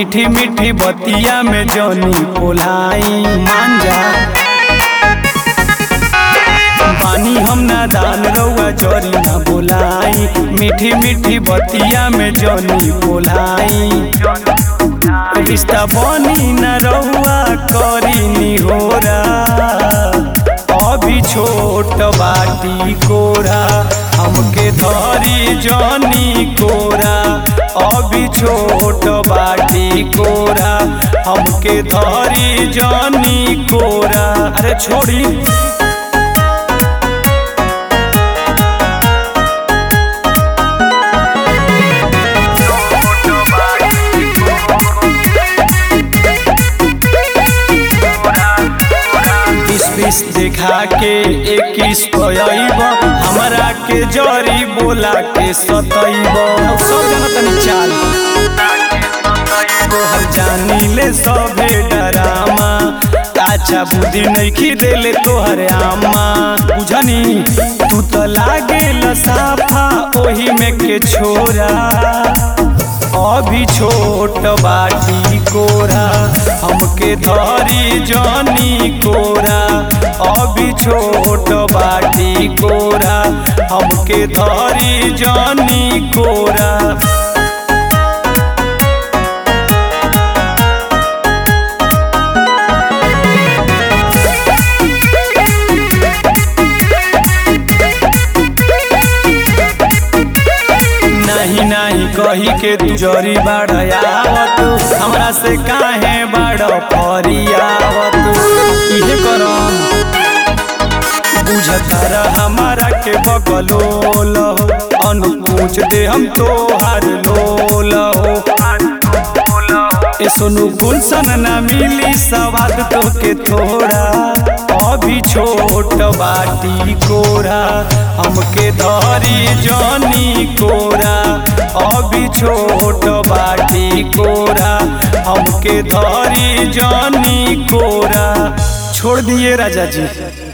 मीठी मीठी बतिया में जनी पोलाई मान जा। पानी हम ना दान रउआ जरी ना बोलाई, मीठी मीठी बतिया में जनी पोलाई। रिश्ता बनी न रउआ करी निहोरा, अभी छोट बाटी कोरा हमके धरी जनी कोरा। अभी छोट बाटी कोरा हमके धरी जनी कोरा। अरे छोड़ी बीस देखा के 21 पयब, हमरा के जरी बोला के सतैब। सब जना तनी चाल तोहर जानी ले सभे डरामा, अच्छा बुद्धि नइखी देले तोहर आमा। बुझनी तू तो लागे साफा ओही में के छोरा। अभी छोट बाटी कोरा हमके धरी जनी कोरा। अभी छोट बाटी कोरा हमके धरी जनी कोरा। नहीं कही के तू जरी बाड़ावत, हमरा से काहे बाड़ फरियावत। इहे करम बुझता हमारा के बगलोल, अनु पूछ दे हम तोहार लोल। ए सोनू गुलशन ना मिली सवाद तो के थोड़ा। अभी छोट बाटी कोरा हमके धरी जनी कोरा। अभी छोट बाटी कोरा हमके धरी जनी कोरा। छोड़ दिए राजा जी।